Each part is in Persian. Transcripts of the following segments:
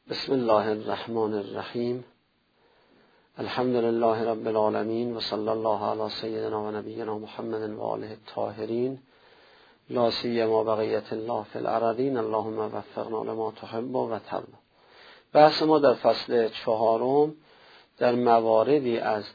بسم الله الرحمن الرحیم. الحمد لله رب العالمین و صلی الله علی سیدنا و نبینا محمد و آله الطاهرین، لا سیما بقیت الله فی الارضین، اللهم وفقنا لما تحب و ترضی. بحث ما در فصل 4 در مواردی از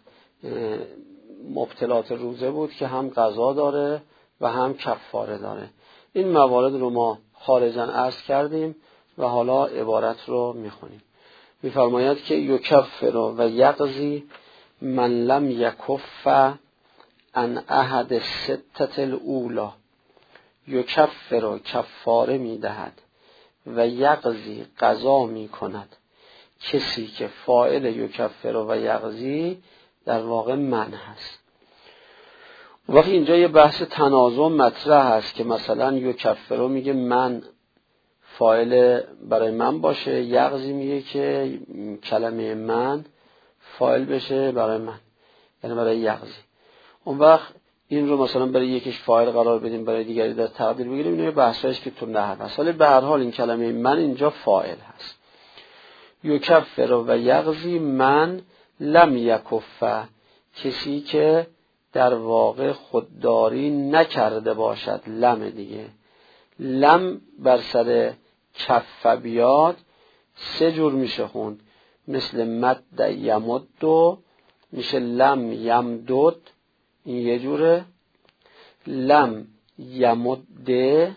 مبطلات روزه بود که هم قضا داره و هم کفاره داره. این موارد رو ما خارجاً عرض کردیم و حالا عبارت رو میخونیم. میفرماید که یکفر و یقضی من لم یکف عن احد ستة الاولی. یکفر کفاره میدهد و یقضی قضا میکند کسی که فاعل یکفر و یقضی در واقع من هست. وقتی اینجا یه بحث تنازع مطرح هست که مثلا یکفر میگه من فاعل برای من باشه، یقضی میگه که کلمه من فاعل بشه برای من، یعنی برای یقضی. اون وقت این رو مثلا برای یکیش فاعل قرار بدیم، برای دیگری در تقدیر بگیریم. این بحثایش که تو نحو هست، ولی به هر حال این کلمه من اینجا فاعل هست. یکفر و یقضی من لم یکف، کسی که در واقع خودداری نکرده باشد. لم دیگه، لم بر سر کف بیاد 3 جور میشه خوند، مثل مد یمد میشه لم یمدد، این یه جوره، لم یمد،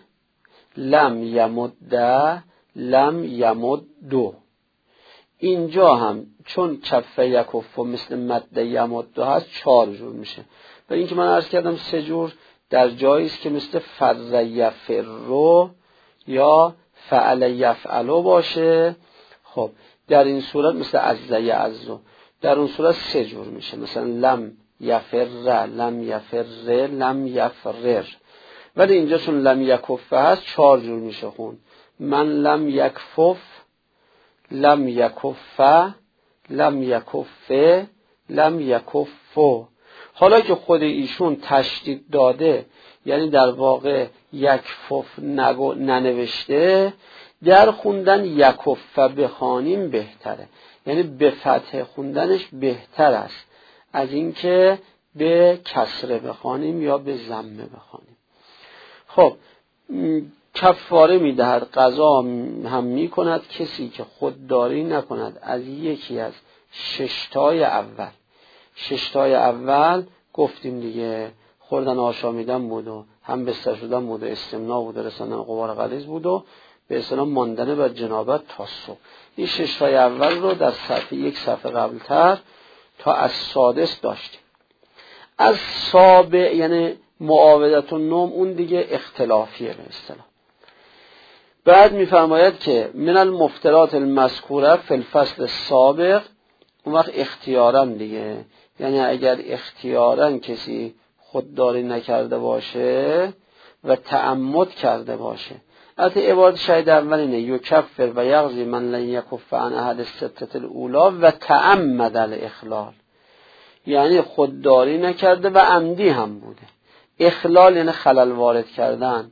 لم یمد، لم یمد. اینجا هم چون کف یکف مثل مد یمد هست 4 جور میشه. برای اینکه من عرض کردم 3 جور در جایی است که مثل فر یفر یا فعل یفعل باشه. خب در این صورت مثل عز یعز، در اون صورت 3 جور میشه، مثلا لم یفر، لم یفر، لم یفرر. ولی اینجا چون لم یکف هست 4 جور میشه خون. من لم یکفف، لم یکف، لم یکف، لم یکفو. حالا که خود ایشون تشدید داده، یعنی در واقع یکفف ننوشته، در خوندن یکف بخوانیم بهتره، یعنی به فتح خوندنش بهتر است از اینکه به کسره بخوانیم یا به ضمه بخوانیم. خب کفاره میدهد، قضا هم میکند کسی که خودداری نکند از یکی از 6 تای اول. 6 تای اول گفتیم دیگه، خوردن آشامیدن بود و هم بستر شدن بود و استمناء بود و رساندن غبار غلیظ بود و به اصطلاح ماندن بر جنابت تا صبح. این 6 تای اول رو در صفحه 1 صفحه قبلتر تا از سادس داشتیم. از سابع یعنی معاودت النوم، اون دیگه اختلافیه به اصطلاح. بعد میفرماید که من المفترات المذکوره فی الفصل السابق، اون وقت اختیارن دیگه، یعنی اگر اختیارن کسی خودداری نکرده باشه و تعمد کرده باشه. البته عبارت شاید اول اینه یکفر و یقضی من لن یکف عن احد الستة الاولی و تعمد الاخلال، یعنی خودداری نکرده و عمدی هم بوده. اخلال یعنی خلل وارد کردن،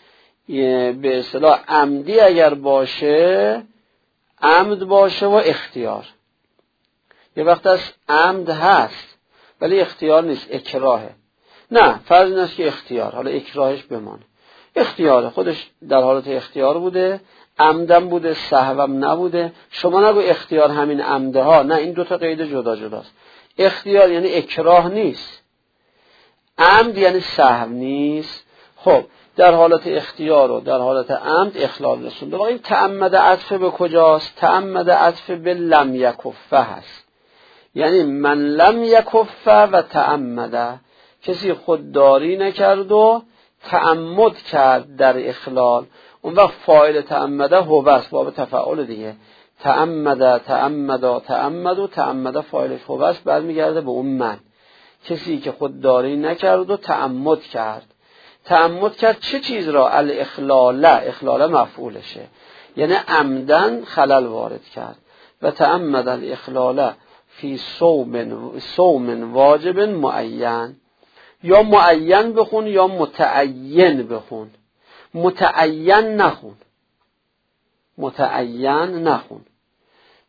به اصطلاح عمدی اگر باشه، عمد باشه و اختیار. یه وقت از عمد هست ولی اختیار نیست، اکراهه. نه، فرض این است که اختیار، حالا اکراهش بمانه، اختیاره، خودش در حالت اختیار بوده، عمدم بوده، سهوم نبوده. شما نگو اختیار همین عمده ها، نه، این 2 تا قید جدا جداست. اختیار یعنی اکراه نیست، عمد یعنی سهو نیست. خب در حالت اختیار و در حالت عمد اخلال رسونده. این تعمد عطف به کجاست؟ تعمد عطف به لم یکفه هست، یعنی من لم یکفه و تعمد، کسی خودداری نکرد و تعمد کرد در اخلال. اون وقت فاعل تعمده هو است، باب تفاعل دیگه، تعمد تعمد تعمد و تعمد فاعلش هو است، برمیگرده به اون من، کسی که خودداری نکرد و تعمد کرد. تعمد کرد چه چیز را؟ الاخلال، اخلال مفعولشه، یعنی عمدن خلل وارد کرد. و تعمد الاخلال فی صوم واجب معین، یا معین بخون یا متعین بخون، متعین نخون، متعین نخون.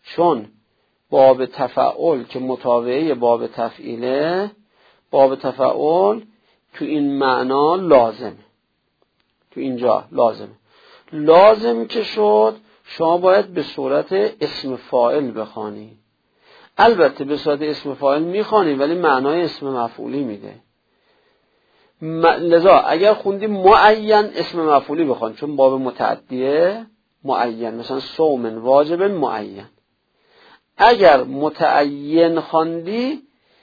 چون باب تفعول که متابعه باب تفعیله، باب تفعول تو این معنا لازمه، تو اینجا لازم که شد شما باید به صورت اسم فاعل بخوانی. البته به صورت اسم فاعل میخوانی ولی معنای اسم مفعولی میده. لذا اگر خوندی معین اسم مفعولی بخوان، چون باب متعدیه معین، مثلا صوم واجب معین. اگر متعین خواندی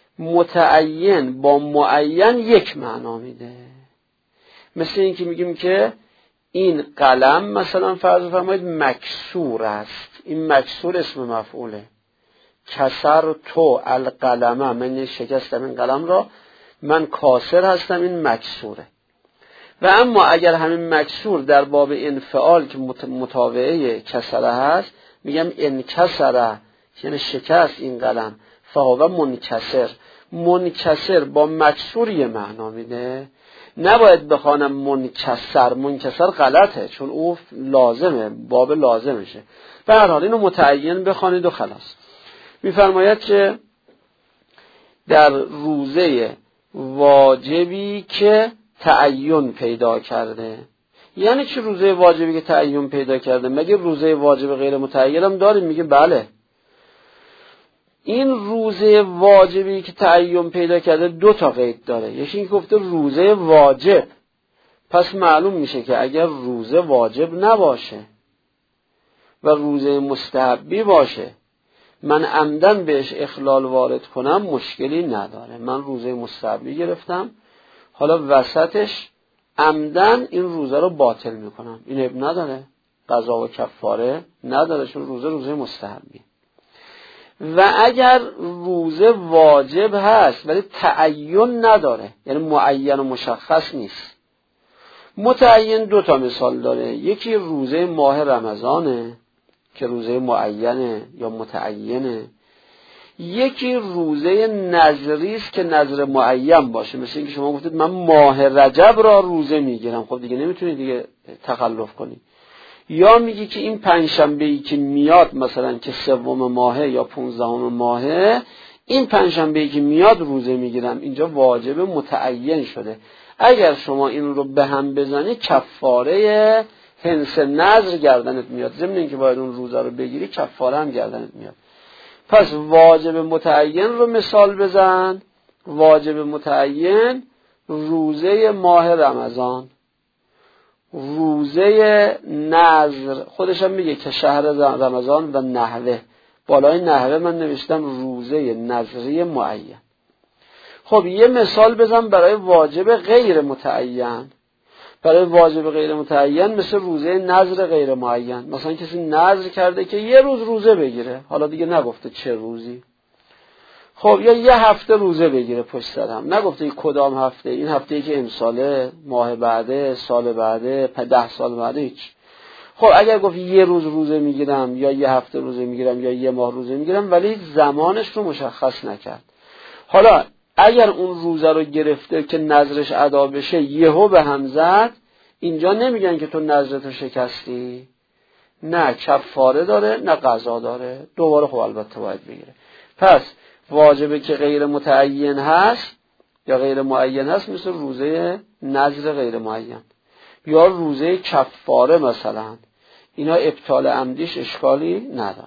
متعین با معین یک معنا میده. مثل این که میگیم که این قلم مثلا فرض فرمایید مکسور است، این مکسور اسم مفعوله. کسر تو القلمه، من شکستم این قلم را، من کاسر هستم، این مکسوره. و اما اگر همین مکسور در باب انفعال که متابعه کسره هست، میگم انکسره یعنی شکست این قلم، فهو منکسر. منکسر با مکسور یه معنا میده. نباید بخوانم منکسر غلطه، چون او لازمه، باب لازمشه. به هر حال اینو متعین بخوانید و خلاص. میفرماید که در روزه واجبی که تعین پیدا کرده. یعنی چه روزه واجبی که تعین پیدا کرده؟ مگه روزه واجب غیر متعین هم داریم؟ میگه بله. این روزه واجبی که تعین پیدا کرده دو تا قید داره. یکی این گفته روزه واجب، پس معلوم میشه که اگر روزه واجب نباشه و روزه مستحبی باشه، من عمدن بهش اخلال وارد کنم مشکلی نداره. من روزه مستحبی گرفتم، حالا وسطش عمدن این روزه رو باطل میکنم، این اب نداره، قضا و کفاره نداره، چون روزه مستحبی. و اگر روزه واجب هست ولی تعین نداره، یعنی معین و مشخص نیست. متعین دو تا مثال داره. یکی روزه ماه رمضانه که روزه معینه یا متعینه. یکی روزه نذری است که نذر معین باشه، مثل اینکه شما گفتید من ماه رجب را روزه میگیرم، خب دیگه نمیتونی دیگه تخلف کنی. یا میگی که این پنجشنبه‌ای که میاد مثلا که سوم ماهه یا 15 ماهه، این پنجشنبه‌ای که میاد روزه میگیرم، اینجا واجب متعین شده. اگر شما این رو به هم بزنی کفاره حنث نذر گردنت میاد، ضمن اینکه باید اون روزه رو بگیری کفاره هم گردنت میاد. پس واجب متعین رو مثال بزن. واجب متعین روزه ماه رمضان، روزه نذر، خودش هم میگه که شهر رمضان و نحوه، بالای نحوه من نوشتم روزه نذری معین. خب یه مثال بزن برای واجب غیر متعین. برای واجب غیر متعین مثل روزه نذر غیر معین، مثلا کسی نذر کرده که یه روز روزه بگیره، حالا دیگه نگفته چه روزی، خب یا یه هفته روزه بگیره پشت سر هم، نگفته کدام هفته، این هفته‌ای که امساله، ماه بعده، سال بعده، 10 سال بعده، هیچ. خب اگر گفت یه روز روزه میگیرم یا یه هفته روزه میگیرم یا یه ماه روزه میگیرم ولی زمانش رو مشخص نکرد، حالا اگر اون روزه رو گرفته که نذرش ادا بشه یهو به هم زد، اینجا نمیگن که تو نذرتو شکستی، نه کفاره داره نه قضا داره، دوباره خب البته باید بگیره. پس واجبه که غیر متعین هست یا غیر معین هست مثل روزه نذر غیر معین یا روزه کفاره مثلا، اینا ابطال عمدیش اشکالی نداره.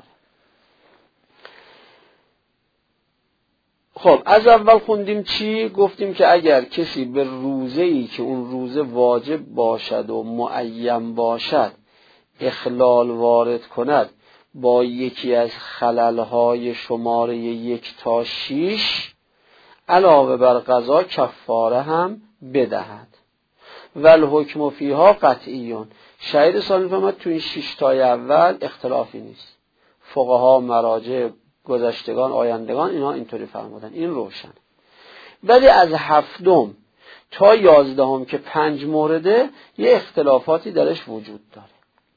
خب از اول خوندیم چی؟ گفتیم که اگر کسی به روزه‌ای که اون روزه واجب باشد و معین باشد اخلال وارد کند با یکی از خللهای شماره 1 تا 6 علاوه بر قضا کفاره هم بدهد. والحکم فیها قطعیون. شهید سالی فرمود تو این 6 تای اول اختلافی نیست. فقها، مراجع، گذشتگان، آیندگان اینا اینطوری فرمودن، این روشن. ولی از 7 تا 11 که 5 مورده یه اختلافاتی درش وجود داره.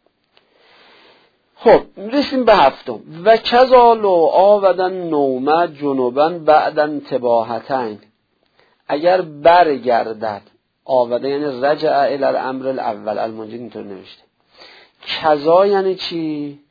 خب رسیم به 7. و کذالو آودن نومه جنوبن بعدن تباهتین. اگر برگردد، آوده یعنی رجع الی الامر الاول، المنجد اینطور نوشته. کذا یعنی چی؟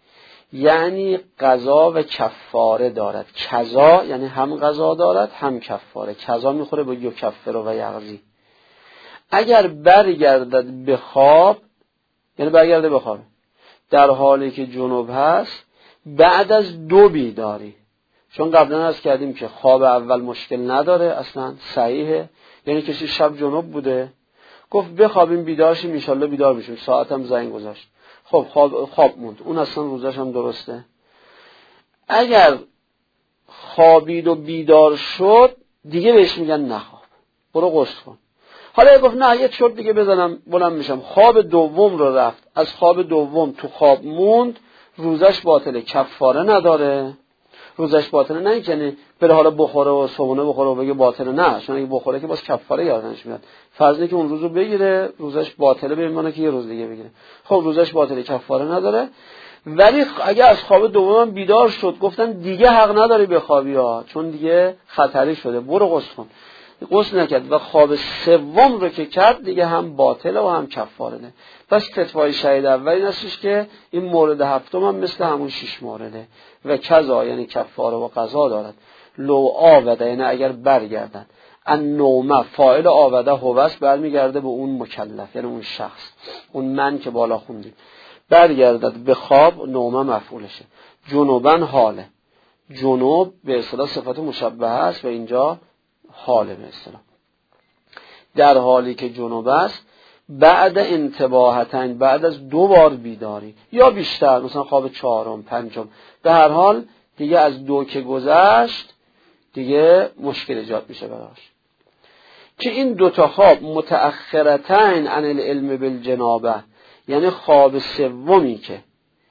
یعنی قضا و کفاره دارد. قضا یعنی هم قضا دارد هم کفاره. قضا میخوره به یکفر و یغزی. اگر برگردد به خواب، یعنی برگرده به خواب در حالی که جنوب هست بعد از 2 بیداری، چون قبلا عرض کردیم که خواب اول مشکل نداره، اصلا صحیحه. یعنی کسی شب جنوب بوده گفت بخوابیم بیدار شیم ان شاءالله بیدار میشیم، ساعتم زنگ گذاشت، خب خواب موند، اون اصلا روزش هم درسته. اگر خوابید و بیدار شد دیگه بهش میگن نخواب، برو غسل کن. حالا گفت نه یه چرت دیگه بزنم بلند میشم، خواب دوم رو رفت، از خواب دوم تو خواب موند، روزش باطله، کفاره نداره. روزش باطله نه اینکه بره حالا بخوره و صبحونه بخوره و بگه باطله، نه، چون اگه بخوره که باز کفاره یادش میاد. فرض اینه که اون روزو بگیره، روزش باطله، به ایمانه که یه روز دیگه بگیره. خب روزش باطله، کفاره نداره. ولی اگه از خواب دوم بیدار شد گفتن دیگه حق نداری بخوابی ها، چون دیگه خطری شده، برو غسل کن. غسل نکرد و خواب سوم رو که کرد دیگه هم باطله و هم کفاره نه. پس فتوای شهید اول این هستش که این مورد هفتم هم مثل همون 6 مورده و کذا یعنی کفاره و قضا دارد. لو آوده یعنی اگر برگردن، ان نومه فاعل آوده هوست برمیگرده به اون مکلف یعنی اون شخص، اون من که بالا خوندیم، برگردد به خواب، نومه مفعولشه. جنوبن حاله، جنوب به اصطلاح صفت مشبهه است و اینجا حاله به اصطلاح، در حالی که جنوب است بعد انتباهتن، بعد از 2 بار بیداری یا بیشتر، مثلا خواب 4م 5م، به هر حال دیگه از 2 که گذشت دیگه مشکل ایجاد میشه براش. که این 2 تا خواب متأخرتن عن العلم بالجنابه، یعنی خواب سومی که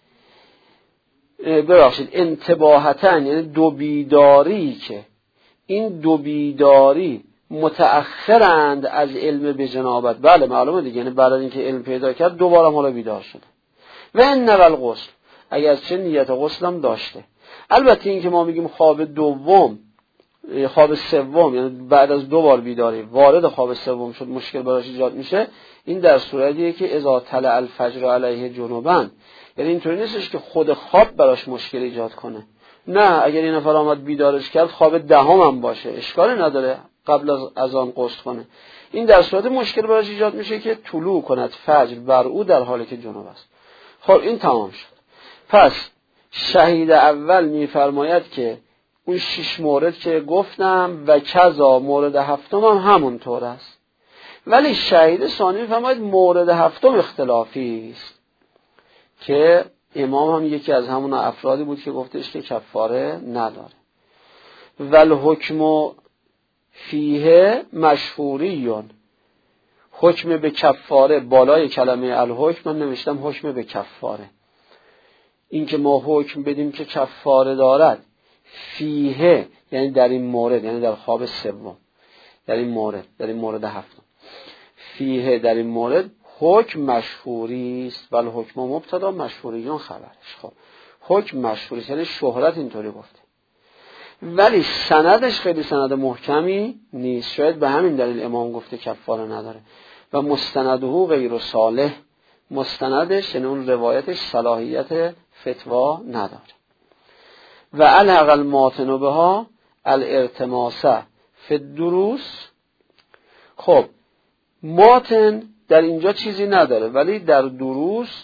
ببخشید انتباهتن یعنی 2 بیداری، که این 2 بیداری متأخرند از علم به جنابت. بله معلومه دیگه، یعنی بعد از اینکه علم پیدا کرد دوباره حالا بیدار شده. و این نول غسل، اگر چه نیت غسل هم داشته. البته این که ما میگیم خواب دوم، خواب سوم یعنی بعد از 2 بار بیداری وارد خواب سوم شد مشکل براش ایجاد میشه، این در صورتیه که اذا طلع الفجر علیه جنوبن، یعنی اینطوری نیستش که خود خواب براش مشکل ایجاد کنه. نه، اگر این نفر آمد بیدارش کرد خواب 10 هم باشه اشکالی نداره، قبل از آن غسل کنه. این در صورت مشکل براش ایجاد میشه که طلوع کند فجر بر او در حالی که جنوب است. خب این تمام شد. پس شهید اول میفرماید که اون 6 مورد که گفتم و کذا مورد هفتم هم همونطور است، ولی شهید ثانی میفرماید مورد هفتم اختلافی است، که امام هم یکی از همون افرادی بود که گفتش که کفاره نداره. والحکم فیه مشهوریون، حکم به کفاره بالای کلمه الحکم من نوشتم حکم به کفاره، این که ما حکم بدیم که کفاره دارد، فیه یعنی در این مورد، یعنی در خواب سوم، در این مورد هفتم، فیه در این مورد حکم مشهوری است. ولی حکم مبتدا مشهوریون خبرش. خب حکم مشهوری یعنی شهرت اینطوری گفته، ولی سندش خیلی سند محکمی نیست، شاید به همین دلیل امام گفته کفاره نداره. و مستنده غیر صالح، مستندش یعنی اون روایتش صلاحیت فتوا نداره. و الحق الماتن بها الارتماسه فی الدروس. خب ماتن در اینجا چیزی نداره، ولی در دروس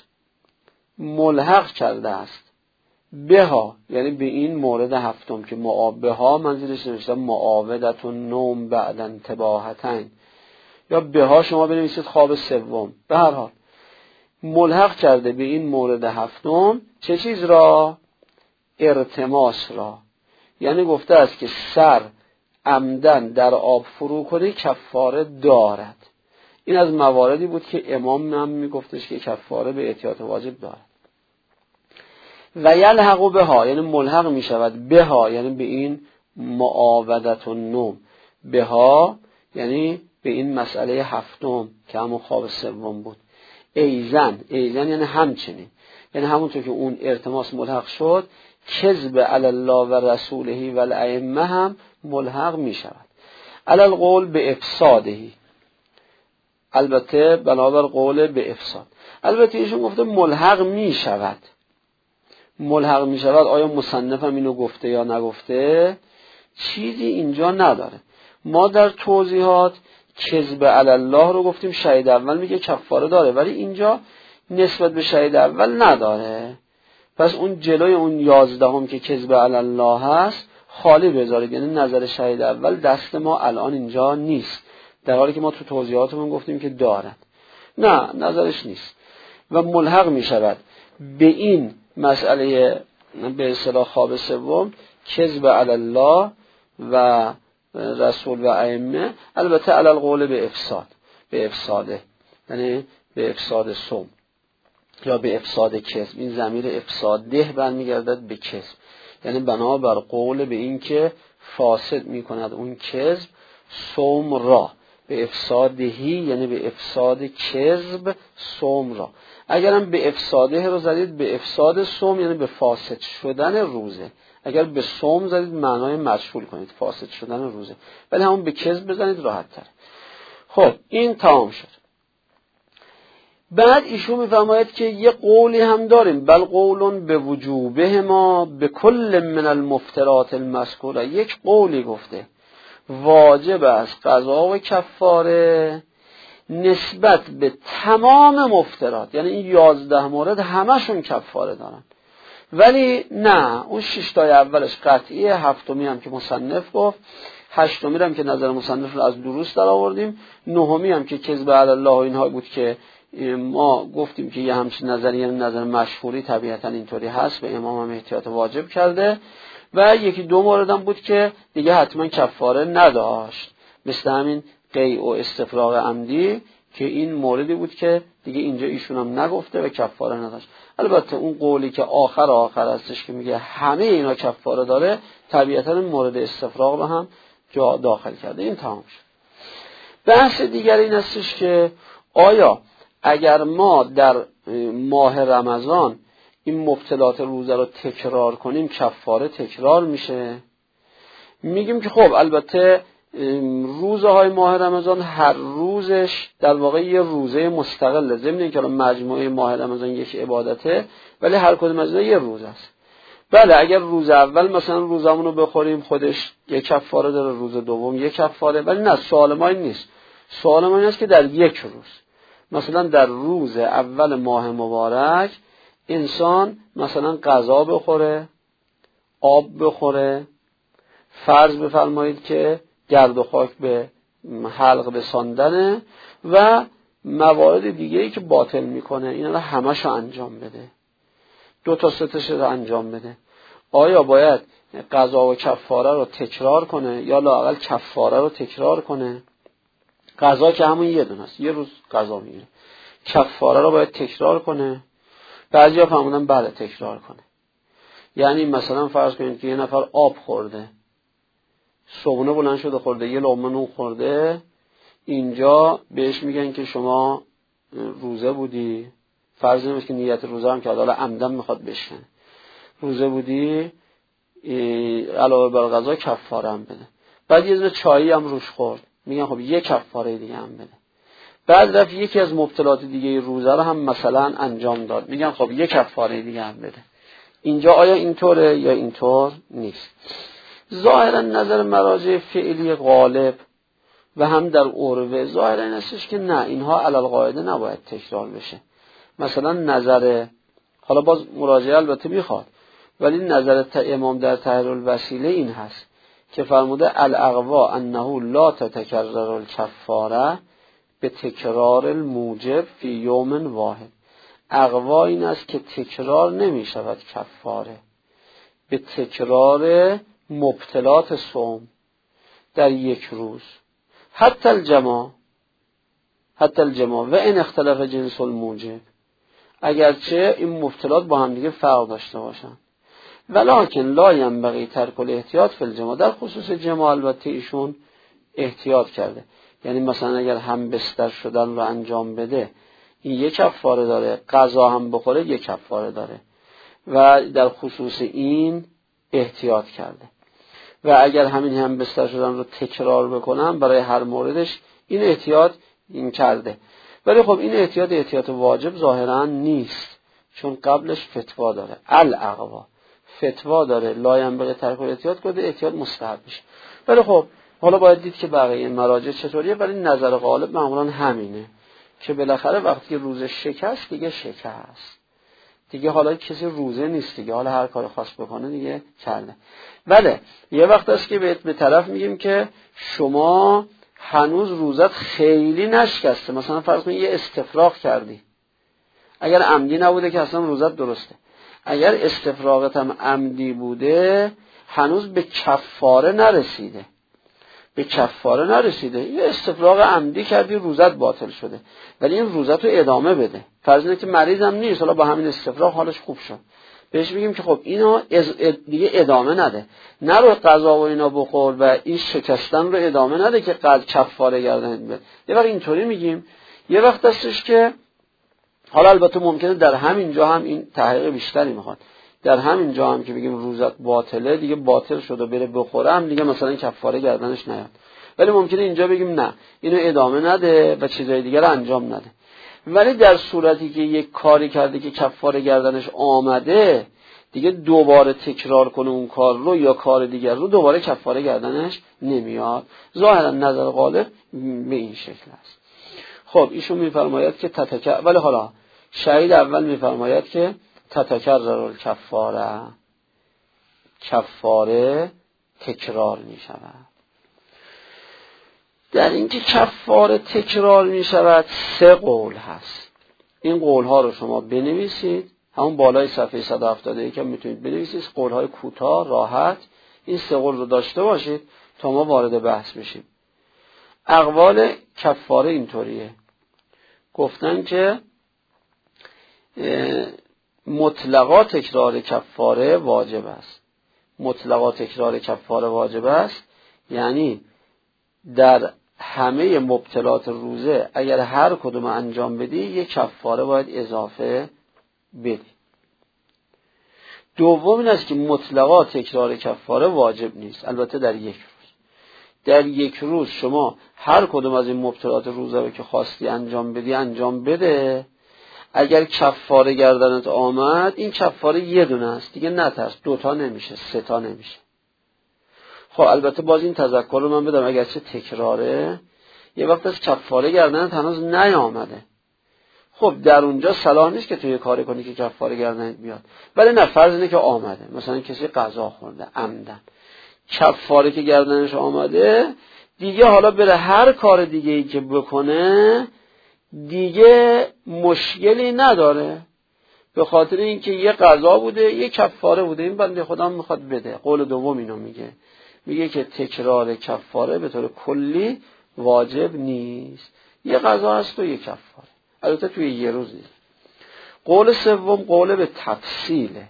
ملحق کرده است بها، یعنی به این مورد هفتم که معابها منزلش نوشته معاودت و نوم بعد انتباهتن، یا بها شما بنویسید خواب سوم. به هر حال ملحق کرده به این مورد هفتم چه چیز را؟ ارتماس را. یعنی گفته است که سر عمدن در آب فرو کنی کفاره دارد. این از مواردی بود که امام هم میگفتش که کفاره به احتیاط واجب دارد. و یلحق بها یعنی ملحق می شود بها، یعنی به این معاودت و نوم، بها یعنی به این مسئله هفتم که همون خواب سوم بود. ایزن یعنی همچنین، یعنی همونطور که اون ارتماس ملحق شد کذب علی الله و رسوله و الائمه هم ملحق می شود. علی القول به افسادهی، البته بنابر قول به افساد، البته ایشون گفته ملحق می شود، ملحق می شود آیا مصنف هم اینو گفته یا نگفته، چیزی اینجا نداره. ما در توضیحات کذب علی الله رو گفتیم شهید اول میگه کفاره داره، ولی اینجا نسبت به شهید اول نداره. پس اون جلوی اون 11 که کذب علی الله هست خالی بذارید، یعنی نظر شهید اول دست ما الان اینجا نیست، در حالی که ما تو توضیحاتمون گفتیم که دارد. نه، نظرش نیست و ملحق می شود به این مسئله به اصطلاح خواب سوم کذب علی الله و رسول و ائمه، البته علی القول به افساده، یعنی به افساد صوم یا به افساد کذب. این ضمیر افساده برمیگردد به کذب، یعنی بنابر قول به این که فاسد می کند اون کذب صوم را، به افسادهی یعنی به افساد کذب صوم را. اگرم به افساده رو زدید به افساد صوم یعنی به فاسد شدن روزه، اگر به صوم زدید معنای مجهول کنید فاسد شدن روزه، ولی همون به کذب بزنید راحت تر. خب این تمام شد. بعد ایشون میفرماید که یه قولی هم داریم، بل قولون به وجوبه ما به کل من المفترات المذکوره، یک قولی گفته واجب است قضا و کفاره نسبت به تمام مفترات، یعنی این 11 مورد همشون کفاره دارن، ولی نه اون 6 تای اولش قطعیه، 7می هم که مصنف گفت، 8می هم که نظر مصنف رو از دروس در آوردیم، 9می هم که کذب علی الله و اینها بود که ما گفتیم که یه همچین نظری، یعنی نظر مشهوری طبیعتا اینطوری هست و امام هم احتیاط واجب کرده، و یکی 2 مورد هم بود که دیگه حتما کفاره نداشت، مثل همین قیع و استفراغ عمدی که این موردی بود که دیگه اینجا ایشون هم نگفته و کفاره نداشت. البته اون قولی که آخر هستش که میگه همه اینا کفاره داره، طبیعتا مورد استفراغ رو هم جا داخل کرده. این تمام شد. بحث دیگر این هستش که آیا اگر ما در ماه رمضان این مبتلات روزه رو تکرار کنیم کفاره تکرار میشه؟ میگیم که خب البته روزهای ماه رمضان هر روزش در واقع یه روزه مستقله، ضمن اینکه مجموعه ماه رمضان یک عبادته، ولی هر کدوم از اینا یه روز است. بله اگر روز اول مثلا روزمون رو بخوریم خودش یک کفاره داره، روز دوم یک کفاره، ولی نه، سوال ما این نیست. سوال ما این است که در یک روز، مثلا در روز اول ماه مبارک انسان مثلا غذا بخوره، آب بخوره، فرض بفرمایید که گرد و خاک به حلق رساندنه و موارد دیگه‌ای که باطل میکنه، اینا رو همشو انجام بده، 2 تا 3 تاشو رو انجام بده. آیا باید قضا و کفاره رو تکرار کنه یا لااقل کفاره رو تکرار کنه؟ قضا که همون یه دونه است، یه روز قضا میگیره. کفاره رو باید تکرار کنه. بعضیا فهمیدن بله تکرار کنه. یعنی مثلا فرض کنید که یه نفر آب خورده، صبحونه بلند شده خورده، یه لقمه نون خورده، اینجا بهش میگن که شما روزه بودی، فرض نمیشه که نیت روزه هم کرده، حالا عمدن میخواد بشکنه، روزه بودی، علاوه بر قضا کفاره هم بده. بعد یه دونه چایی هم روش خورد، میگن خب یه کفاره دیگه هم بده. بعد رفت یکی از مبتلات دیگه روزه رو هم مثلا انجام داد، میگن خب یه کفاره دیگه هم بده. اینجا آیا اینطوره یا اینطور نیست؟ ظاهرا نظر مراجع فعلی غالب و هم در عروه ظاهرا این استش که نه، اینها علی القاعده نباید تکرار بشه. مثلا نظر، حالا باز مراجعه البته میخواد، ولی نظر امام در تحریر الوسیله این هست که فرموده الاقوا انه لا تتکرر الکفاره به تکرار الموجب فی یوم واحد. اقوا این است که تکرار نمی شود کفاره به تکرار مبتلات صوم در یک روز، حتی الجماع و این اختلاف جنس الموجب، اگرچه این مبتلات با هم دیگه فرق داشته باشن. ولکن لا ینبغی ترک الاحتیاط فی الجماع. در خصوص جماع البته ایشون احتیاط کرده، یعنی مثلا اگر هم بستر شدن رو انجام بده این یک کفاره داره، غذا هم بخوره یک کفاره داره و در خصوص این احتیاط کرده. و اگر همین هم بستر شدن رو تکرار بکنم برای هر موردش این احتیاط این کرده. ولی خب این احتیاط واجب ظاهرا نیست، چون قبلش فتوا داره. الاقوا فتوا داره، لا ينبغی ترک الاحتیاط کنه، احتیاط مستحب میشه. ولی خب حالا باید دید که بقیه مراجع چطوریه، ولی نظر غالب معمولا همینه که بالاخره وقتی روزه شکست دیگه شکست دیگه، حالا کسی روزه نیست دیگه، حالا هر کاری خواست بکنه دیگه کرده. بله یه وقت است که به طرف میگیم که شما هنوز روزت خیلی نشکسته، مثلا فرض کن یه استفراغ کردی، اگر عمدی نبوده که اصلا روزت درسته، اگر استفراغت هم عمدی بوده هنوز به کفاره نرسیده، یه استفراغ عمدی کردی روزت باطل شده، ولی این روزت رو ادامه بده. فرض اینه که مریض هم نیست، حالا با همین استفراغ حالش خوب شد، بهش میگیم که خب اینو دیگه ادامه نده، نرو قضا و اینا بخور و این شکستن رو ادامه نده که کفاره گردنت بده. یه وقت اینطوری میگیم. یه وقت هستش که حالا البته ممکنه در همین جا هم این تحقیق بیشتری میخواد، در همین جا هم که بگیم روزت باطله دیگه باطل شد و بره بخوره هم دیگه مثلا کفاره گردنش نیاد، ولی ممکنه اینجا بگیم نه اینو ادامه نده و چیزای دیگه رو انجام نده. ولی در صورتی که یک کاری کرده که کفاره گردنش آمده دیگه دوباره تکرار کنه اون کار رو یا کار دیگر رو، دوباره کفاره گردنش نمیاد. ظاهرا نظر غالب به این شکل است. خب ایشون میفرماید که ولی حالا شهید اول میفرماید که تتکرر الکفاره، کفاره تکرار می شود. در اینکه کفاره تکرار می شود 3 قول هست. این قول ها رو شما بنویسید، همون بالای صفحه 171 که میتونید بنویسید، قول های کوتاه راحت این 3 قول رو داشته باشید تا ما وارد بحث بشیم. اقوال کفاره اینطوریه، گفتن که مطلقا تکرار کفاره واجب است. مطلقا تکرار کفاره واجب است یعنی در همه مبطلات روزه اگر هر کدوم انجام بدی یک کفاره باید اضافه بدی. دوم این است که مطلقا تکرار کفاره واجب نیست، البته در یک روز. در یک روز شما هر کدوم از این مبطلات روزه رو که خواستی انجام بدی انجام بده. اگر کفاره گردنت آمد این کفاره یه دونه است دیگه، نترس 2 تا نمیشه 3 تا نمیشه. خب البته باز این تذکر رو من بدم، اگرچه تکراره یه وقت از کفاره گردنت هنوز نیامده، خب در اونجا صلاح نیست که توی کاری کنی که کفاره گردنت بیاد. ولی نه فرض اینه که آمده، مثلا کسی قضا خورده عمدن، کفاره که گردنش آمده دیگه، حالا بره هر کار دیگه ای که بکنه دیگه مشکلی نداره، به خاطر اینکه یه قضا بوده یه کفاره بوده، این بنده خدا میخواد بده. قول دوم اینو میگه که تکرار کفاره به طور کلی واجب نیست، یه قضا هست و یه کفاره، البته توی یه روز نیست. قول سوم قول به تفصیله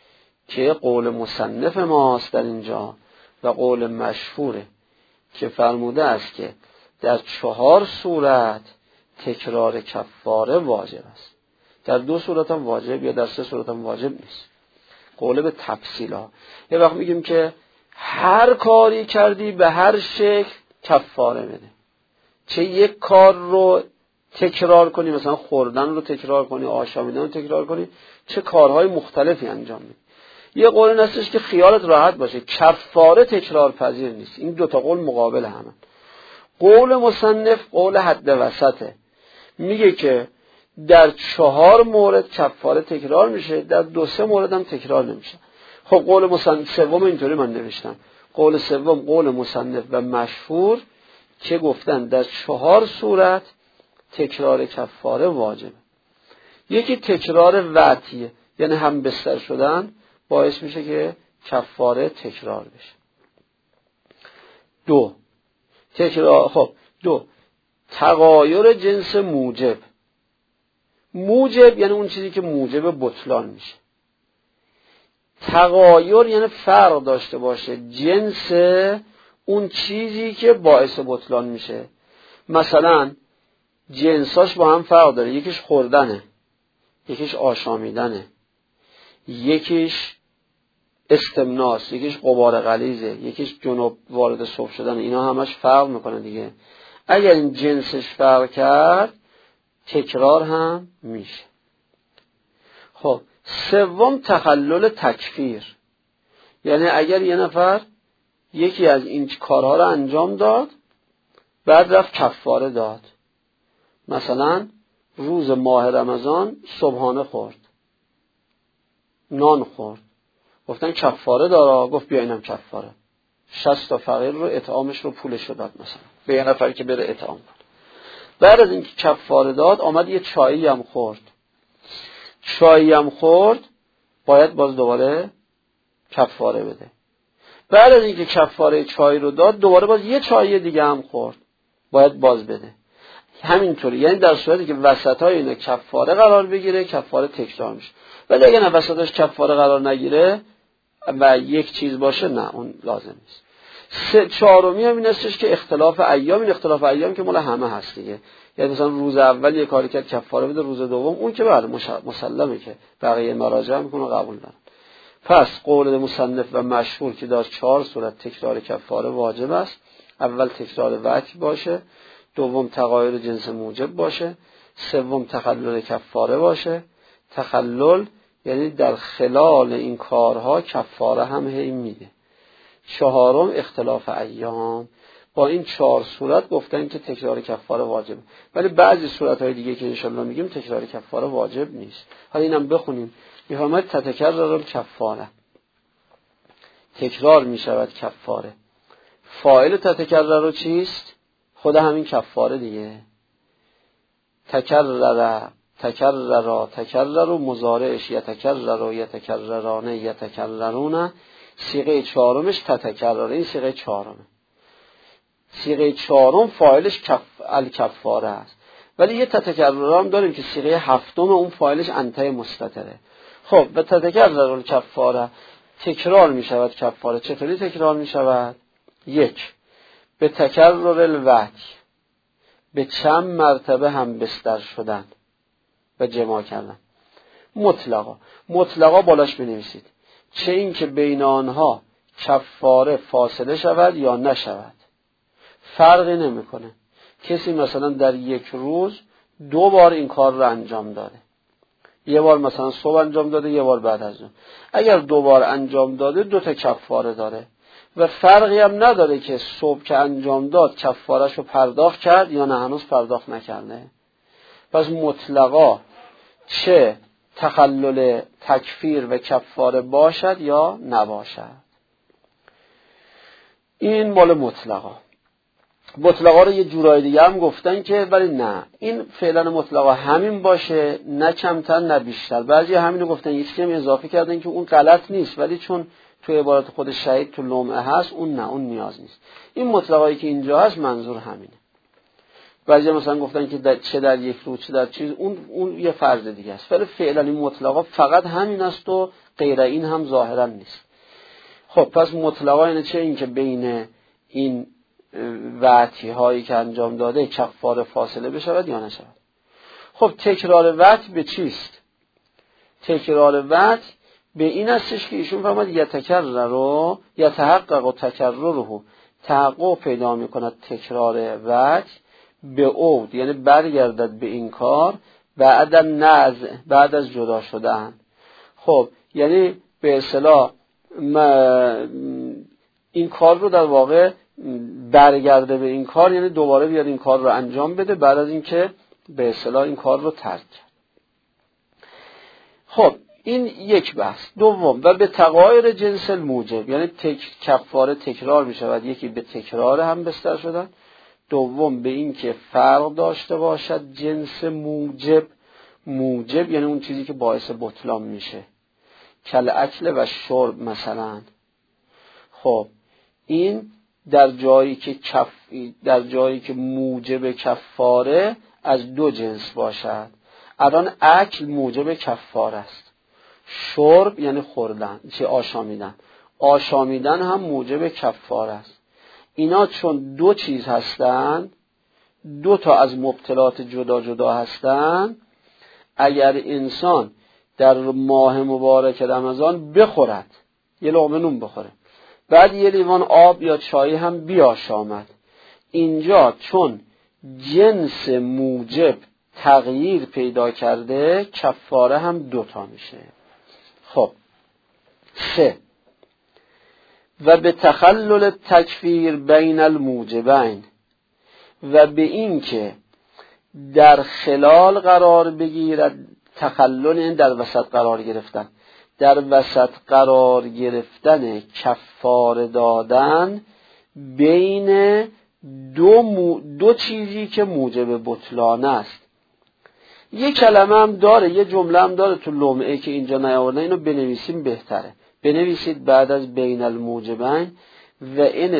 که قول مصنف ماست در اینجا و قول مشهوره که فرموده است که در 4 صورت تکرار کفاره واجب است، در 2 صورت هم واجب یا در 3 صورت هم واجب نیست. قول به تفصیل ها. یه وقت میگیم که هر کاری کردی به هر شکل کفاره بده، چه یک کار رو تکرار کنی، مثلا خوردن رو تکرار کنی، آشامیدن رو تکرار کنی، چه کارهای مختلفی انجام بدی. یه قول هستش که خیالت راحت باشه کفاره تکرار پذیر نیست. این 2 تا قول مقابل همن. قول مصنف قول حد وسطه، میگه که در 4 مورد کفاره تکرار میشه، در 2-3 مورد هم تکرار نمیشه. خب قول مصنف سوم اینطوری من نوشتم، قول سوم قول مصنف و مشهور که گفتن در 4 صورت تکرار کفاره واجبه. یکی تکرار وعتیه، یعنی هم بستر شدن باعث میشه که کفاره تکرار بشه. 2 تکرار، خب 2 تغایر جنس موجب. موجب یعنی اون چیزی که موجب بطلان میشه. تغایر یعنی فرق داشته باشه جنس اون چیزی که باعث بطلان میشه. مثلا جنساش با هم فرق داره، یکیش خوردنه، یکیش آشامیدنه، یکیش استمناس، یکیش غبار غلیظه، یکیش جنوب وارد صبح شدن. اینا همش فرق میکنه دیگه. اگر این جنسش فرق کرد تکرار هم میشه. خب سوم تخلل تکفیر، یعنی اگر یه نفر یکی از این کارها رو انجام داد بعد رفت کفاره داد، مثلا روز ماه رمضان صبحانه خورد، نان خورد، گفتن کفاره داره، گفت بیا اینم کفاره، 60 تا فقیر رو اطعامش رو پولش رو داد مثلا به یه نفر که بره اطعام کنه. بعد از اینکه کفاره داد آمد یه چایی هم خورد، باید باز دوباره کفاره بده. بعد از اینکه کفاره چای رو داد دوباره باز یه چای دیگه هم خورد، باید باز بده. همینطوری، یعنی در صورتی که وسطای اینا کفاره قرار بگیره کفاره تکرار میشه، ولی اگه نه وسطش کفاره قرار نگیره و یک چیز باشه نه اون لازم نیست. چهارمی هم این هستش که اختلاف ایام، این اختلاف ایام که مال همه هست دیگه، یعنی مثلا روز اول یه کاری کرد کفاره بده، روز دوم اون که بله مسلمه که بقیه مراجعه میکنه قبول دارن. پس قول مصنف و مشهور که داشت 4 صورت تکرار کفاره واجب است. اول تکرار وجه باشه، دوم تغایر جنس موجب باشه، سوم تخلل کفاره باشه. تخلل یعنی در خلال این کارها کفاره هم هی میده. چهارم اختلاف ایام. با این 4 صورت گفتن که تکرار کفاره واجب، ولی بعضی صورت‌های دیگه که انشالله میگیم تکرار کفاره واجب نیست. حالا اینم بخونیم. میفرماید تتکرر کفاره، تکرار میشود کفاره. فاعل تتکرر چیست؟ خود همین کفاره دیگه. تکرر مضارعش یتکررانه یتکررون، صیغه چهارمش تتکرر، این صیغه چهارمه. صیغه چهارم فاعلش الکفاره است، ولی یه تتکرر هم داریم که صیغه هفتم اون فاعلش انته مستتره. خب به تتکرر کفاره تکرار می شود کفاره. چطوری تکرار می شود؟ 1 به تکرر الوجه، به چند مرتبه هم بستر شدن و جماع کردن. مطلقا بالاش بنویسید، چه این که بین آنها کفاره فاصله شود یا نشود فرقی نمیکنه. کسی مثلا در یک روز 2 بار این کار رو انجام داده، یه بار مثلا صبح انجام داده، یه بار بعد از اون. اگر 2 بار انجام داده 2 تا کفاره داره و فرقی هم نداره که صبح که انجام داد کفارش رو پرداخت کرد یا نه هنوز پرداخت نکرده. پس مطلقا چه تخلل تکفیر و کفاره باشد یا نباشد. این مال مطلقا. مطلقا رو یه جورای دیگه هم گفتن که ولی نه، این فعلا مطلقا همین باشه، نه کمتر نه بیشتر. بعضی همین رو گفتن، یه چیزی هم اضافه کردن که اون غلط نیست ولی چون تو عبارت خود شهید تو لمعه هست اون نه، اون نیاز نیست. این مطلقایی که اینجا هست منظور همینه. بعضی مثلا گفتن که چه در یک روز چه در چیز، اون یه فرض دیگه است، ولی فعلا این مطلقا فقط همین است و غیر این هم ظاهرا نیست. خب پس مطلقا اینه چه؟ این که بین این وعتی هایی که انجام داده کفاره فاصله بشود یا نشود. خب تکرار وعت به چیست؟ تکرار وعت به این استش که ایشون فرمود یتکرر یتحقق و تکرره، تحقق پیدا میکند تکرار وعت به عود، یعنی برگردد به این کار بعد از جدا شدن. خب یعنی به اصطلاح این کار رو در واقع برگرده به این کار، یعنی دوباره بیاد این کار رو انجام بده بعد از اینکه به اصطلاح این کار رو ترک کرد. خب این یک بحث. دوم و به تغایر جنس الموجب، یعنی کفاره تکرار می شود، یکی به تکرار هم بستر شدن، دوم به این که فرق داشته باشد جنس موجب یعنی اون چیزی که باعث بطلان میشه، کل اکل و شرب مثلا. خب این در جایی که موجب کفاره از 2 جنس باشد. الان اکل موجب کفاره است، شرب یعنی خوردن، آشامیدن هم موجب کفاره است. اینا چون 2 چیز هستند، 2 تا از مبتلات جدا جدا هستند، اگر انسان در ماه مبارک رمضان بخورد، یه لقمه نون بخوره، بعد یه لیوان آب یا چای هم بیاشامد، اینجا چون جنس موجب تغییر پیدا کرده کفاره هم 2 میشه. خب 3 و به تخلل تکفیر بین الموجبین، و به این که در خلال قرار بگیرد، تخلل این در وسط قرار گرفتن، در وسط قرار گرفتن کفاره دادن بین دو چیزی که موجب بطلان است. یه کلمه هم داره، یه جمله هم داره تو لمعه که اینجا نیاوردن، اینو بنویسیم بهتره. بنویسید بعد از بین الموجبین و این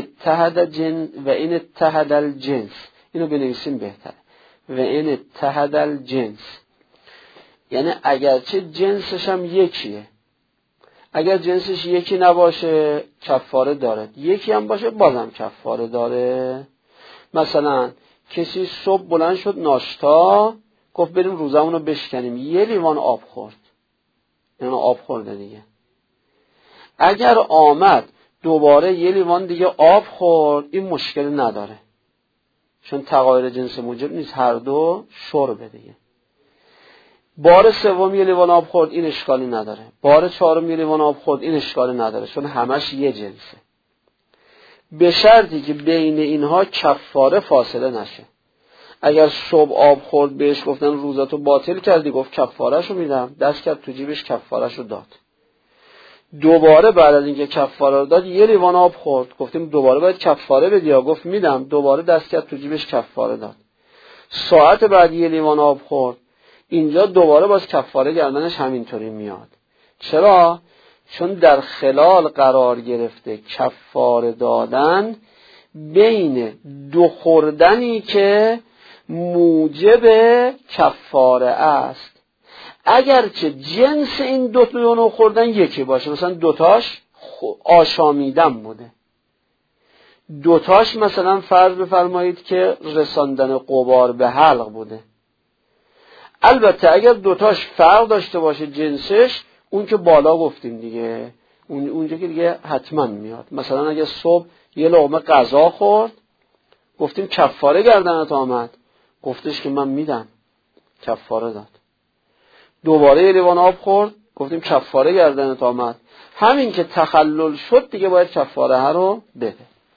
اتحد الجنس، اینو بنویسیم بهتره. و این اتحد الجنس یعنی اگرچه جنسش هم یکیه، اگر جنسش یکی نباشه کفاره داره، یکی هم باشه بازم کفاره داره. مثلا کسی صبح بلند شد ناشتا گفت بریم روزمون رو بشکنیم، 1 لیوان آب خورد، یعنی آب خورده دیگه. اگر آمد دوباره 1 لیوان دیگه آب خورد، این مشکل نداره چون تغایر جنس موجب نیست، هر دو شربه دیگه. بار 3 1 لیوان آب خورد، این اشکالی نداره. بار 4 1 لیوان آب خورد، این اشکالی نداره چون همش یه جنسه، به شرطی که بین اینها کفاره فاصله نشه. اگر صبح آب خورد بهش گفتن روزتو باطل کردی، گفت کفارهشو میدم، دست کرد تو جیبش کفارهشو داد. دوباره بعد از اینکه کفاره رو داد 1 لیوان آب خورد، گفتیم دوباره باید کفاره بدی، گفت میدم، دوباره دست کرد تو جیبش کفاره داد. ساعت بعد 1 لیوان آب خورد، اینجا دوباره باز کفاره گردنش همینطوری میاد. چرا؟ چون در خلال قرار گرفته کفاره دادن بین 2 خوردنی که موجب کفاره است، اگرچه جنس این 2 خوردن یکی باشه. مثلا 2 تاش آشامیدن بوده، 2 تاش مثلا فرض بفرمایید که رساندن غبار به حلق بوده. البته اگر 2 تاش فرق داشته باشه جنسش، اون که بالا گفتیم دیگه، اونجا که دیگه حتما میاد. مثلا اگر صبح 1 لقمه غذا خورد، گفتیم کفاره گردنت آمد، گفتش که من میدم، کفاره داد. دوباره 1 لیوان آب خورد، گفتیم کفاره گردنت آمد. همین که تخلل شد دیگه باید کفاره رو بده.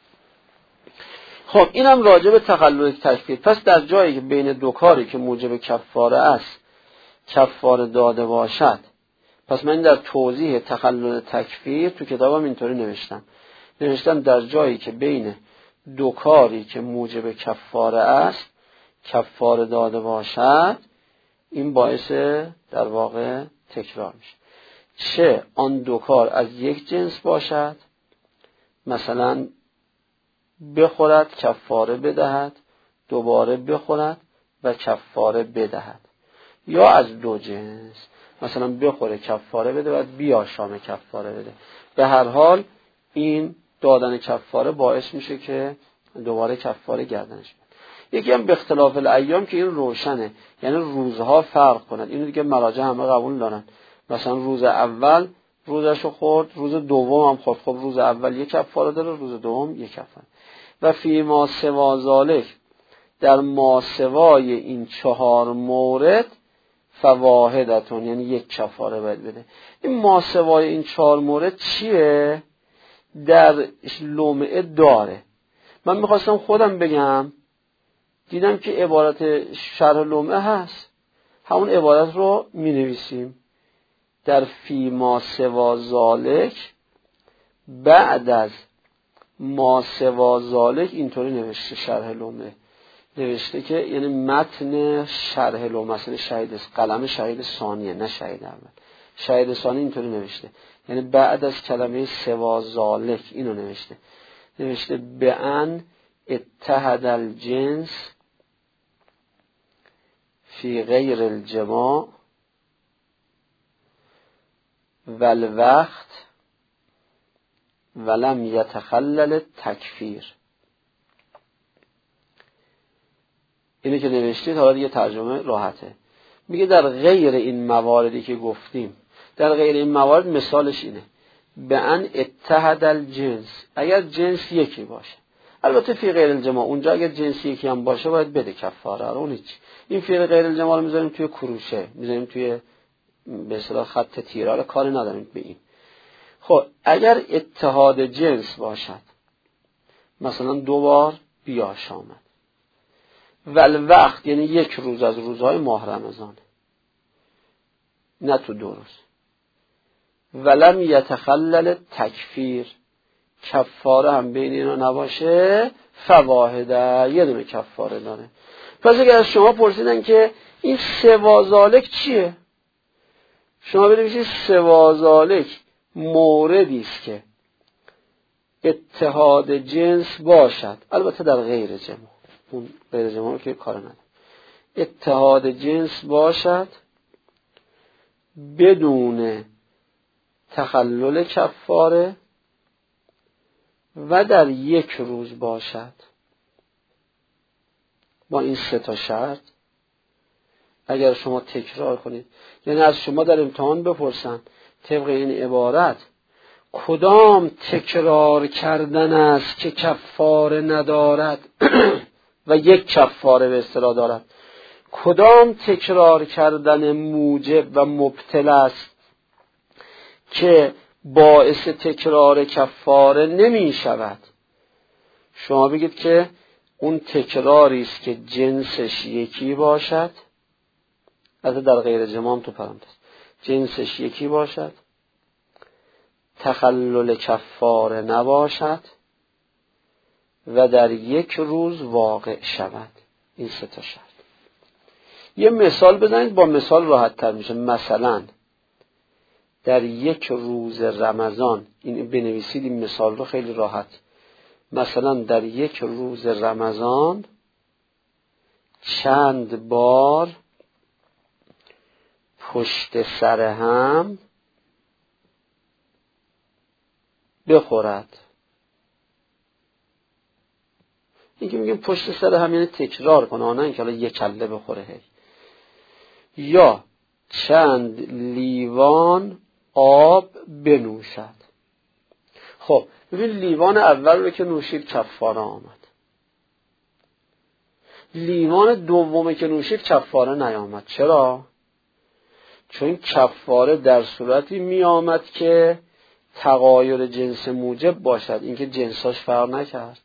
خب اینم راجع به تخلل تکفیر. پس در جایی که بین 2 کاری که موجب کفاره است کفاره داده باشد، پس من در توضیح تخلل تکفیر تو کتابم اینطوری نوشتم در جایی که بین 2 کاری که موجب کفاره است کفاره داده باشد، این باعث در واقع تکرار میشه. چه آن 2 کار از یک جنس باشد، مثلا بخورد کفاره بدهد، دوباره بخورد و کفاره بدهد، یا از 2 جنس، مثلا بخوره کفاره بده و بیاشامه کفاره بده. به هر حال این دادن کفاره باعث میشه که دوباره کفاره گردنش بده. یکی هم به اختلاف الایام که این روشنه، یعنی روزها فرق کند. اینو دیگه مراجع همه قبول دارن. مثلا روز اول روزشو خورد، روز دوم هم خورد، خب روز اول 1 کفاره داره، روز دوم 1 کفاره. و فی ما سوا ذالک، در ما سوای این 4 مورد فواحدتون، یعنی 1 کفاره باید بده. این ما سوای این 4 مورد چیه؟ در لمعه داره. من میخواستم خودم بگم، دیدم که عبارت شرح لمعه هست، همون عبارت رو می نویسیم. در فی ما سوا ذالک، بعد از ما سوا ذالک اینطوری نوشته شرح لمعه، نوشته که یعنی متن شرح لمعه، مثلا شهید قلم شهید ثانیه نه شهید اول، شهید ثانی اینطوری نوشته، یعنی بعد از کلمه سوا ذالک اینو نوشته به ان اتحد الجنس فی غیر الجماع والوقت ولم یتخلل تکفیر. اینه که نوشتید، حالا دیگه ترجمه راحته. میگه در غیر این مواردی که گفتیم، در غیر این موارد مثالش اینه: به ان اتحد الجنس، اگر جنس یکی باشه، البته فی غیر الجماع اونجا اگر جنسی یکی هم باشه باید بده کفاره رو، اون هیچ. این فی غیر الجماع رو میذاریم توی کروشه، میذاریم توی به اصطلاح خط تیرال، کاری نداریم به این. خب اگر اتحاد جنس باشد، مثلا 2 بار بیاش آمد، وقت یعنی 1 روز از روزهای ماه رمضان، نه تو 2 روز، ولم یتخلل تکفیر، کفاره هم بین اینا نباشه، فواحده، یه دونه کفاره داره. پس اگر از شما پرسیدن که این سوازالک چیه، شما بنویسید سوازالک موردی است که اتحاد جنس باشد، البته در غیر جماع، اون غیر جماع که کار نداره، اتحاد جنس باشد بدون تخلل کفاره و در 1 روز باشد. با این 3 شرط اگر شما تکرار کنید، یعنی از شما در امتحان بپرسن طبق این عبارت کدام تکرار کردن است که کفاره ندارد و 1 کفاره به اصطلاح دارد، کدام تکرار کردن موجب و مبطل است که باعث تکرار کفاره نمی شود، شما بگید که اون تکراری است که جنسش یکی باشد، البته در غیر جماع تو پرانتز، جنسش یکی باشد، تخلل کفاره نباشد و در 1 روز واقع شود. این 3 شرط. یه مثال بزنید، با مثال راحت تر میشه. مثلا در 1 روز رمضان، این بنویسید این مثال رو خیلی راحت. مثلا در 1 روز رمضان چند بار پشت سر هم بخورد. این که میگیم پشت سر هم یعنی تکرار کنه، نه اینکه حالا 1 کله بخوره. یا چند لیوان آب بنوشد. خب ببین لیوان اول رو که نوشید کفاره آمد، لیوان دومه که نوشید کفاره نیامد. چرا؟ چون کفاره در صورتی می آمد که تغایر جنس موجب باشد، اینکه جنساش فرق نکرد.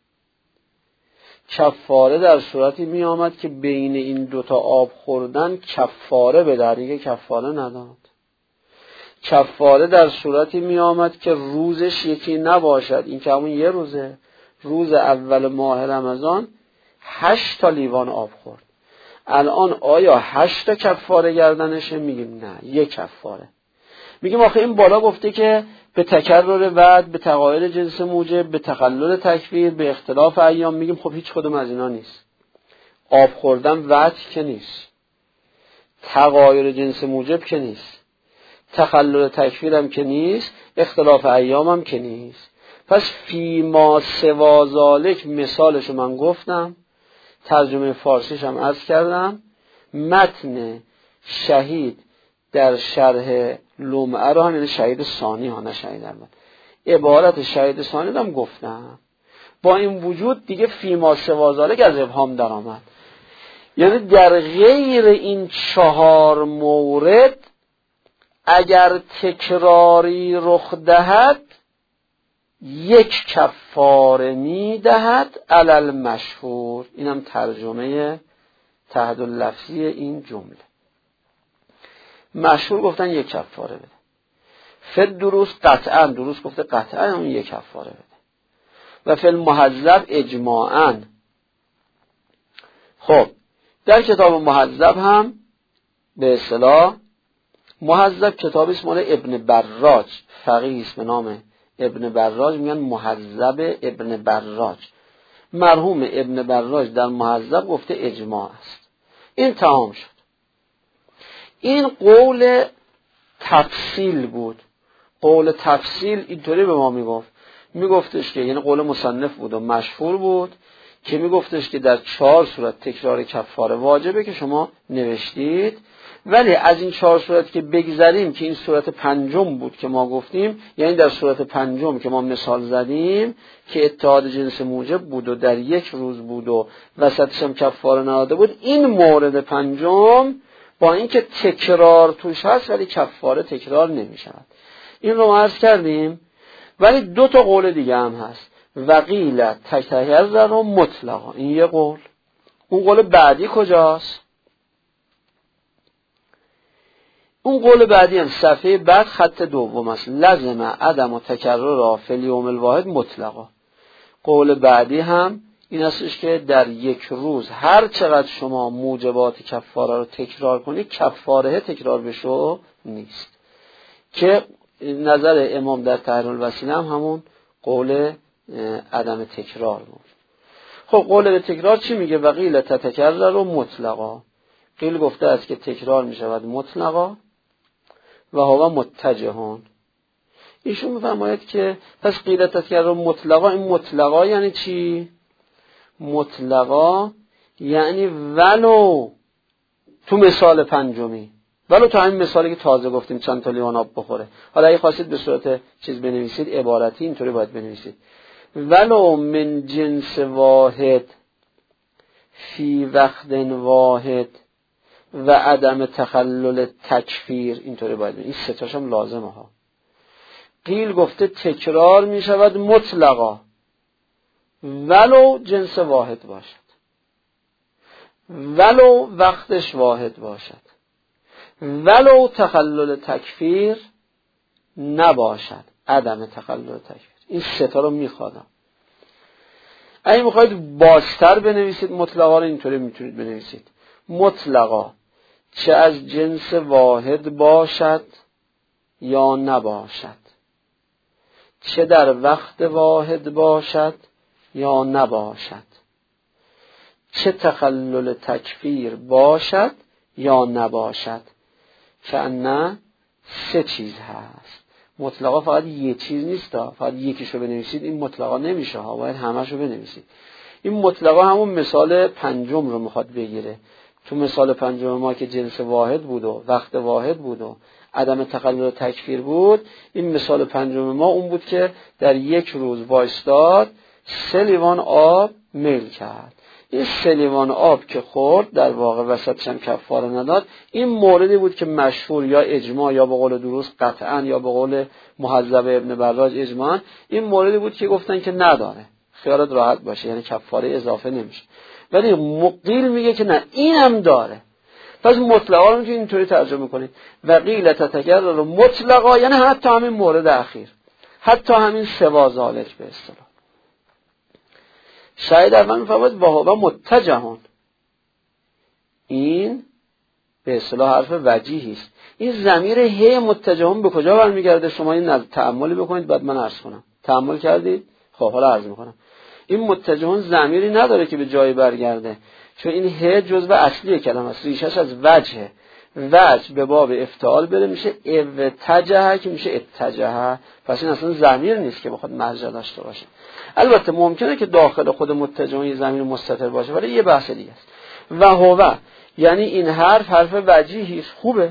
کفاره در صورتی می آمد که بین این 2 آب خوردن کفاره به در، اینکه کفاره نداد. کفاره در صورتی می آمد که روزش یکی نباشد، این که همون 1 روزه. روز اول ماه رمضان 8 لیوان آب خورد. الان آیا 8 کفاره گردنشه؟ میگیم نه، 1 کفاره. میگیم آخه این بالا گفته که به تکرر وعد، به تغایر جنس موجب، به تخلل تکفیر، به اختلاف ایام. میگیم خب هیچ کدوم از اینا نیست. آب خوردن وعد که نیست، تغایر جنس موجب که نیست، تخلل تکفیر هم که نیست، اختلاف ایام هم که نیست. پس فی ما سوا ذالک مثالشو من گفتم، ترجمه فارسیش هم عرض کردم. متن شهید در شرح لمعه رو هم، یعنی شهید ثانی ها، نه شهید اول، عبارت شهید ثانی رو هم گفتم. با این وجود دیگه فی ما سوا ذالک از ابهام در آمد، یعنی در غیر این 4 مورد اگر تکراری رخ دهد 1 کفاره می دهد علل مشهور. اینم ترجمه تحت لفظی این جمله. مشهور گفتن 1 کفاره بده. فد دروس قطعا، دروس گفته قطعا اون 1 کفاره بده. و فی المهذب اجماعا. خب در کتاب مهذب هم به اصطلاح، مهذب کتابی است مال ابن براج، فقیه است به نام ابن براج، میگن مهذب ابن براج. مرحوم ابن براج در مهذب گفته اجماع است. این تمام شد. این قول تفصیل بود. قول تفصیل اینطوری به ما میگفتش که، یعنی قول مصنف بود و مشهور بود که میگفتش که در 4 صورت تکرار کفاره واجبه که شما نوشتید، ولی از این 4 صورت که بگذریم که این صورت پنجم بود که ما گفتیم، یعنی در صورت پنجم که ما مثال زدیم که اتحاد جنس موجب بود و در 1 روز بود و وسطش هم کفاره نداده بود، این مورد پنجم با اینکه تکرار توش هست ولی کفاره تکرار نمی‌شود. این رو عرض کردیم. ولی 2 تا قول دیگه هم هست. وقیل تکرر و مطلقا، این یه قول. اون قول بعدی کجاست؟ اون قول بعدی هم صفحه بعد خط دوم است. لازم عدم و تکرر فی الیوم الواحد مطلقا. قول بعدی هم این استش که در 1 روز هر چقدر شما موجبات کفاره رو تکرار کنی، کفاره تکرار بشو نیست. که نظر امام در تحریر الوسیله هم همون قول عدم تکرار بود. خب قول به تکرار چی میگه؟ وقیل تتکرر و مطلقا. قیل گفته است که تکرار میشود مطلقا و هوا متجهون. ایشون میفرماید که پس قیل تتکرر و مطلقا، این مطلقا یعنی چی؟ مطلقا یعنی ولو تو مثال پنجمی، ولو تو همین مثالی که تازه گفتیم چند تا لیوان آب بخوره. حالا اگه خواستید به صورت چیز بنویسید، عبارتی اینطوری باید بنویسید: ولو من جنس واحد فی وقت واحد و عدم تخلل تکفیر. اینطوری باید بنویسید. این 3 تاش هم لازمه ها. قیل گفته تکرار می شود مطلقا ولو جنس واحد باشد، ولو وقتش واحد باشد، ولو تخلل تکفیر نباشد، عدم تخلل تکفیر. این 3 تا رو میخوادم. اگه میخواید بازتر بنویسید مطلقا رو اینطوری میتونید بنویسید: مطلقا چه از جنس واحد باشد یا نباشد، چه در وقت واحد باشد یا نباشد، چه تخلل تکفیر باشد یا نباشد. که نه 3 چیز هست. مطلقا فقط یه چیز نیست، فقط یکیشو بنویسید این مطلقا نمیشه ها، باید همه‌شو بنویسید. این مطلقا همون مثال پنجم رو میخواد بگیره. تو مثال پنجم ما که جنس واحد بود و وقت واحد بود و عدم تخلل تکفیر بود، این مثال پنجم ما اون بود که در 1 روز وایستاد 3 لیوان آب میل کرد. این 3 لیوان آب که خورد در واقع وسطش هم کفاره نداد. این موردی بود که مشهور یا اجماع یا به قول دروس قطعا یا به قول محذب ابن براج اجماعا، این موردی بود که گفتن که نداره، خیالت راحت باشه، یعنی کفاره اضافه نمیشه. ولی مقیل میگه که نه، این هم داره. پس مطلقا رو میتونید اینطوری ترجمه کنید: وقیل تتکرر مطلقا، یعنی حتی همین مورد اخیر، حتی همین سوا ذالک به اصطلاح. شاید اول میفرماید وهو متجهون، این به اصطلاح حرف وجیهی است. این ضمیر هی متجهون به کجا برمیگرده؟ شما این تأملی بکنید بعد من عرض کنم. تأمل کردید؟ خب حالا عرض میکنم. این متجهون ضمیری نداره که به جایی برگرده، چون این هی جزء اصلی کلمه است، ریشش از وجهه. وجه به باب افتعال بره میشه اتجه که میشه اتجه. پس این اصلا ضمیر نیست که بخواد مرجع داشته باشه. البته ممکنه که داخل خود متجهون یه ضمیر مستتر باشه، ولی یه بحث دیگه است. و هو یعنی این حرف وجیهی است، خوبه،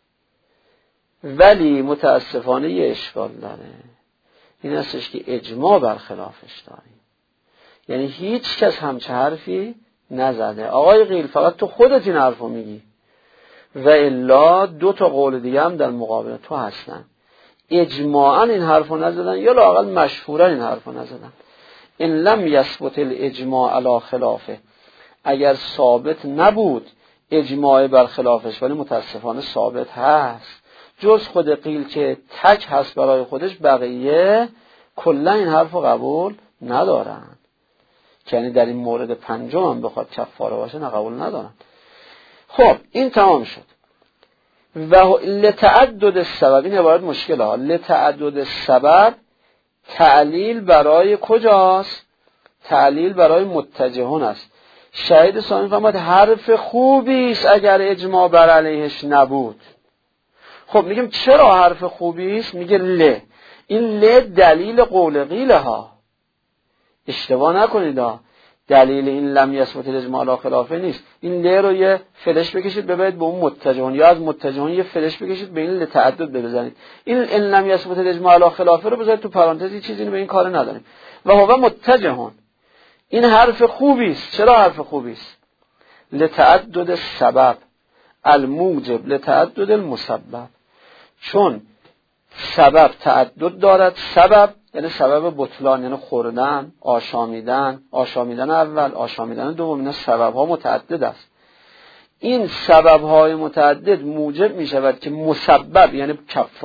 ولی متاسفانه یه اشکال داره. این هستش که اجماع برخلافش داریم، یعنی هیچ کس همچه حرفی نزده. آقای قیل فقط تو خودت این حرفو میگی و الا 2 تا قول دیگه هم در مقابل تو هستن. اجماعاً این حرفو نزدن یا لااقل مشهوراً این حرفو نزدن. ان لم یثبت الاجماع علی خلافه، اگر ثابت نبود اجماع بر خلافش، ولی متاسفانه ثابت هست، جز خود قیل که تک هست برای خودش، بقیه کلا این حرفو قبول ندارن. یعنی در این مورد پنجم هم بخواد کفاره باشه نه، قبول ندارن. خب این تمام شد. و لتعدد السبب، این عبارت مشکل ها. لتعدد السبب تعلیل برای کجاست؟ تعلیل برای متجهون است. شهید ثانی فرمود حرف خوبی است اگر اجماع بر علیهش نبود. خب میگم چرا حرف خوبی است؟ میگه ل، این ل دلیل قول قیله ها. اشتباه نکنید ها، دلیل این لم یثبت الاجماع علی خلافه نیست. این ل رو یه فلش بکشید ببرید به اون متجهون، یا از متجهون یه فلش بکشید به این لتعدد بزنید. این لم یثبت الاجماع علی خلافه رو بذارید تو پرانتز، چیزی به این کار نداریم. و هو متجهون، این حرف خوبی است. چرا حرف خوبی است؟ لتعدد سبب الموجب لتعدد المسبب، چون سبب تعدد دارد. سبب یعنی سبب بطلان، یعنی خوردن، آشامیدن اول، آشامیدن دوم، اینا سبب ها متعدد است. این سبب های متعدد موجب می شود که مسبب یعنی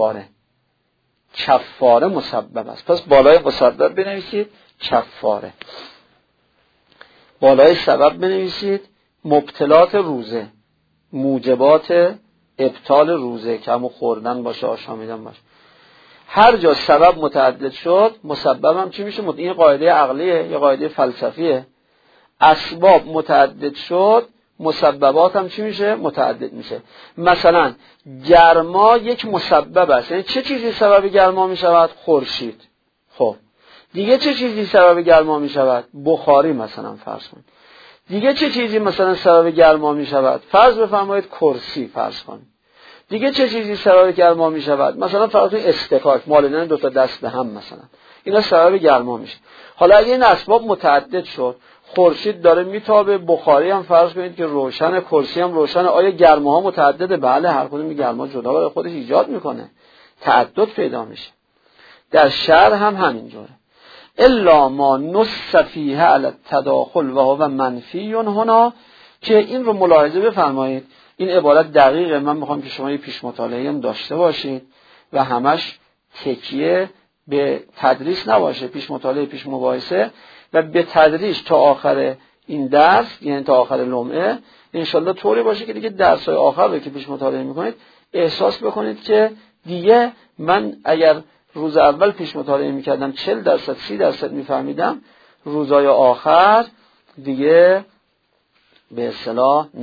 کفاره مسبب است. پس بالای مسبب بنویسید کفاره، بالای سبب بنویسید مبطلات روزه، موجبات ابطال روزه که همون خوردن باشه، آشامیدن باشه. هر جا سبب متعدد شد مسبب هم چی میشه؟ این قاعده عقلیه یا قاعده فلسفیه. اسباب متعدد شد مسببات هم چی میشه؟ متعدد میشه. مثلا گرما یک مسبب است. یعنی چه چیزی سبب گرما میشود؟ خورشید. خب دیگه چه چیزی سبب گرما میشود؟ بخاری مثلا فرض کنید. دیگه چه چیزی مثلا سبب گرما میشود؟ فرض بفرمایید کرسی فرض کنید. دیگه چه چیزی سبب گرما می شود؟ مثلا فرض کنید استکاک، مالیدن دو تا دست به هم مثلا، اینا سبب گرما میشه. حالا اگه این اسباب متعدد شد، خورشید داره میتابه، بخاری هم فرض کنید که روشن، کرسی هم روشن، آیا گرماها متعدده؟ بله، هر کدوم گرما جدا برای خودش ایجاد میکنه، تعدد پیدا میشه. در شرع هم همینجوره. الا ما نص فیه علی التداخل و هو منفی هنا، که این رو ملاحظه بفرمایید. این عبارت دقیقه. من میخوام که شما یه پیش مطالعه هم داشته باشید و همش تکیه به تدریس نباشه، پیش مطالعه، پیش مباحثه، و به تدریج تا آخر این درس، یعنی تا آخر لمعه انشالله طوری باشه که دیگه درس‌های آخر رو که پیش مطالعه میکنید احساس بکنید که دیگه من اگر روز اول پیش مطالعه میکردم 40% 30% میفهمیدم، روزهای آخر دیگه به اصطلاح 90%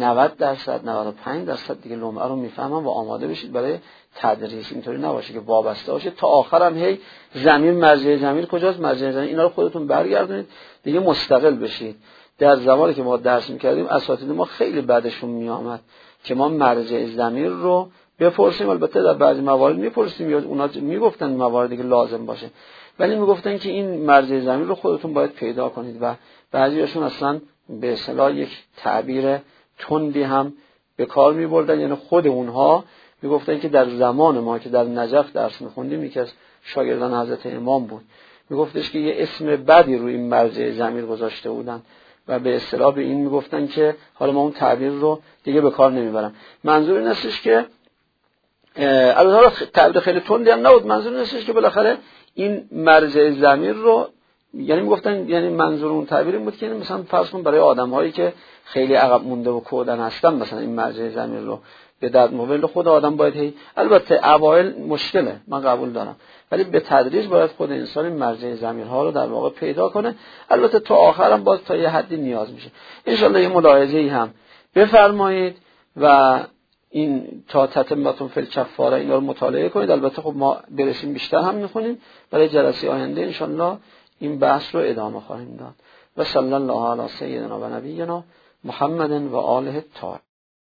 95% دیگه لمعه رو میفهمم و آماده بشید برای تدریس. اینطوری نباشه که وابسته باشه تا آخرم هی ضمیر مرجع ضمیر کجاست، مرجع ضمیر، اینا رو خودتون برگردونید دیگه مستقل بشید. در زمانی که ما درس میکردیم اساتید ما خیلی بعدشون میآمد که ما مرجع ضمیر رو بپرسیم. البته در بعضی موارد میپرسیم یا اونا میگفتن مواردی که لازم باشه، ولی میگفتن که این مرجع ضمیر رو خودتون باید پیدا کنید. و بعضیاشون اصلا به اصطلاح یک تعبیر تندی هم به کار می‌بردن. یعنی خود اونها میگفتن که در زمان ما که در نجف درس می‌خوندیم، یکی از شاگردان حضرت امام بود، میگفتش که یه اسم بدی روی این مرجع ضمیر گذاشته بودن و به اصطلاح به این میگفتن که حالا ما اون تعبیر رو دیگه به کار نمیبرم. منظور این استش که البته تعبیر خیلی تندی هم نبود، منظور این استش که بالاخره این مرجع ضمیر رو، یعنی میگفتن، یعنی منظور اون تعبیر این بود که مثلا فرض کن برای آدم‌هایی که خیلی عقب مونده و کودن هستن مثلا این مرجع ضمیر رو به درد موبایل خود آدم باید البته اوایل مشکله، من قبول دارم، ولی به تدریج باید خود انسان این مرجع ضمیرها رو در واقع پیدا کنه. البته تا آخرم باز تا یه حدی نیاز میشه. ان شاءالله یه ملاحظه‌ای هم بفرمایید و این تا تتمتون فی الکفاره اینا رو مطالعه کنید. البته خب ما برسیم بیشتر هم میخونیم، برای جلسه آینده ان شاءالله این بحث رو ادامه خواهیم داد. و صلی الله علی سیدنا و نبینا محمد و آله الطاهرین.